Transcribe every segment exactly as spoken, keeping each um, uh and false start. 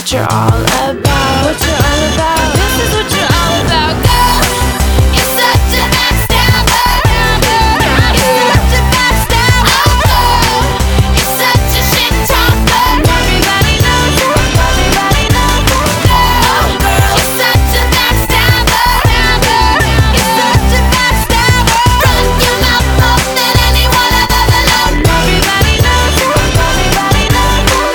what you're all about. What you're all about. This is what you're all about. Girl, you're such a backstabber. You're such a backstabber. Oh, you're such a shit talker. And everybody knows it. Everybody knows it. Girl, you're such a backstabber. You're such a backstabber. Run your mouth more than anyone I've ever known. And everybody knows it. Everybody knows it.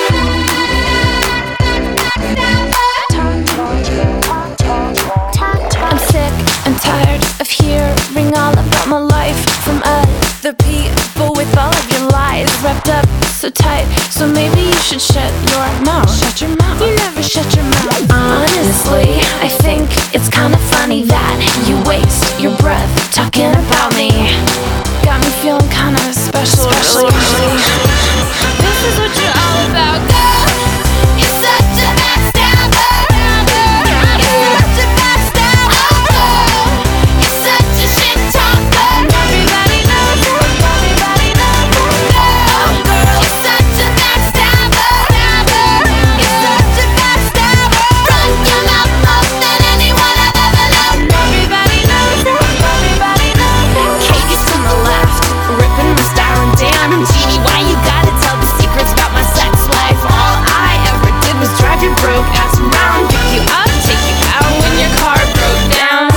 I'm sick and tired of hearing all about my life from other people with all of your lies wrapped up so tight. So maybe you should shut your mouth. Shut your mouth. You never shut your mouth. Honestly, I think it's kind of funny that you waste your breath talking about me. Got me feeling kind of special, really, really. This is what you're all about, girl. You're such a backstabber. You're such a backstabber. Oh, you're such a shit talker. And everybody knows it. Everybody knows it. Girl, you're such a backstabber. You're such a backstabber. Run your mouth more than anyone I've ever known. And everybody knows it. Everybody knows it. Katie's to my left, ripping my styling down. And Jeannie, why you gotta tell the secrets about my sex life? All I ever did was drive your broke ass around, pick you up, take you out when your car broke down.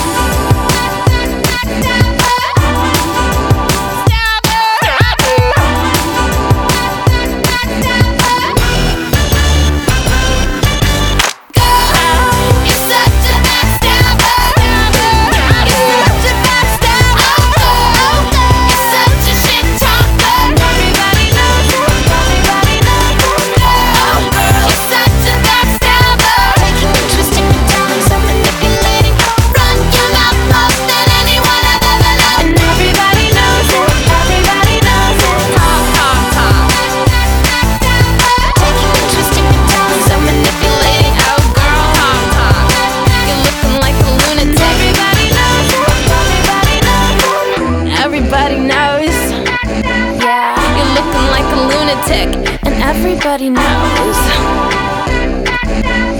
You're such a backstabber. You're such a backstabber. Oh, you're such a shit talker. And everybody knows it. Everybody knows it. Oh, you're such a backstabber. Taking and twisting and telling, so manipulating. Run your mouth more than anyone I've ever known. And everybody knows it. Everybody knows it. Talk, talk, talk. Taking and twisting and telling, so manipulating. Oh, girl, talk, talk. You're looking like a lunatic. Everybody knows it. Everybody knows it. Everybody knows. Yeah, you're looking like a lunatic, and everybody knows.